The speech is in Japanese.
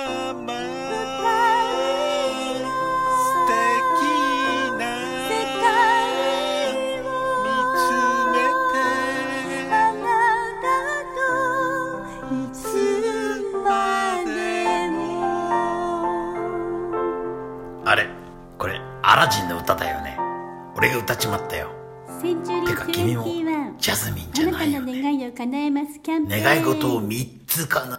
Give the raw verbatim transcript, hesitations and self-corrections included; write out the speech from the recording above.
まあれこれアラジンの歌だよね。俺が歌っちまったよ。てか君もジャスミンじゃないよね。願い事をみっつかな